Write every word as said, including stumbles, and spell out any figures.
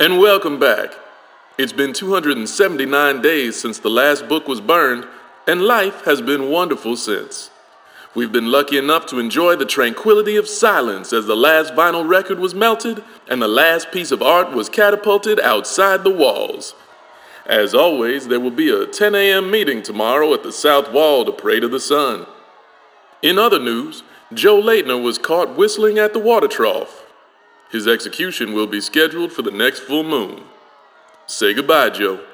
And welcome back. It's been two hundred seventy-nine days since the last book was burned, and life has been wonderful since. We've been lucky enough to enjoy the tranquility of silence as the last vinyl record was melted and the last piece of art was catapulted outside the walls. As always, there will be a ten a.m. meeting tomorrow at the South Wall to pray to the sun. In other news, Joe Laitner was caught whistling at the water trough. His execution will be scheduled for the next full moon. Say goodbye, Joe.